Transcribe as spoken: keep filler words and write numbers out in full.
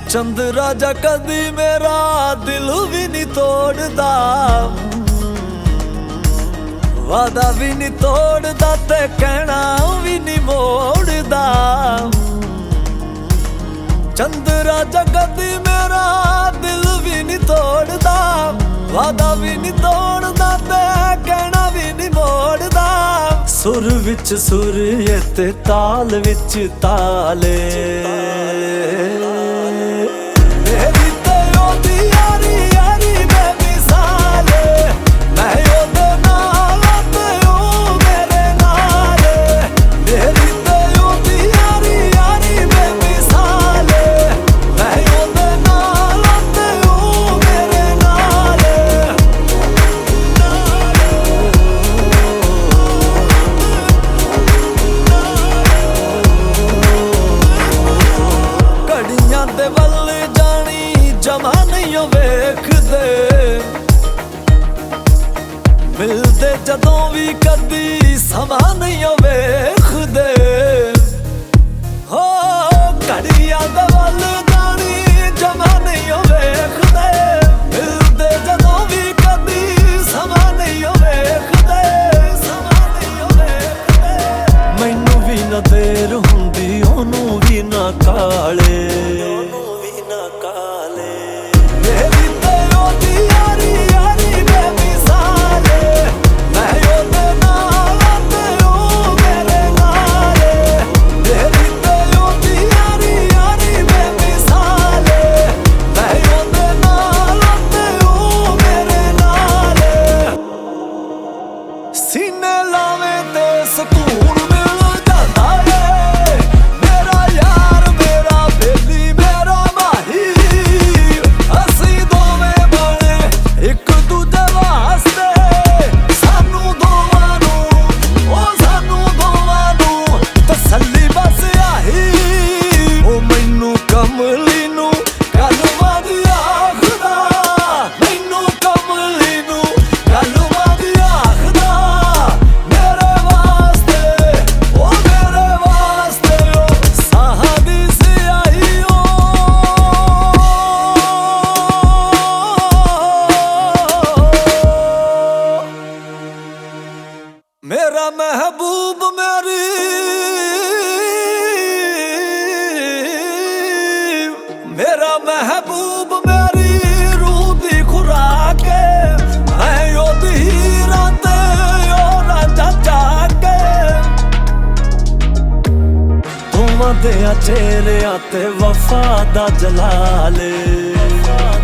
चंद राजा कदी मेरा दिल भी नहीं तोड़दा, वादा भी नहीं तोड़दा ते कहना भी नहीं मोड़दा। चंद राजा कदी मेरा दिल भी नहीं तोड़दा, वादा भी नहीं तोड़दा ते कहना भी नहीं मोड़दा। सुर विच सुर ते ताल विच ताले, मिलदे जदों भी कदी समा नहीं वेखदे हो। घड़ियां दे वल जानी जमा नहीं वेखदे, मिलदे जदों भी कदी समा नहीं वेखदे, समा नहीं वेखदे। मैनू भी ना देर हुंदी ओनू भी ना काले, ओनू भी ना काले। मेरी ते ओदी यारी यारी बेमिसाले, मैं ओदे नाल ते ओ मेरे नाले। मेरी ते ओदी यारी यारी बेमिसाले, मैं ओदे नाल ते ओ मेरे नाले। सीने लावे ते सकून मेरा महबूब मेरी मेरा महबूब मेरी रूह दी खुराक, मैं ओदी हीरा ते ओ रांझा चाके। तुमां दे चेहरियां ते वफा दा जलाल,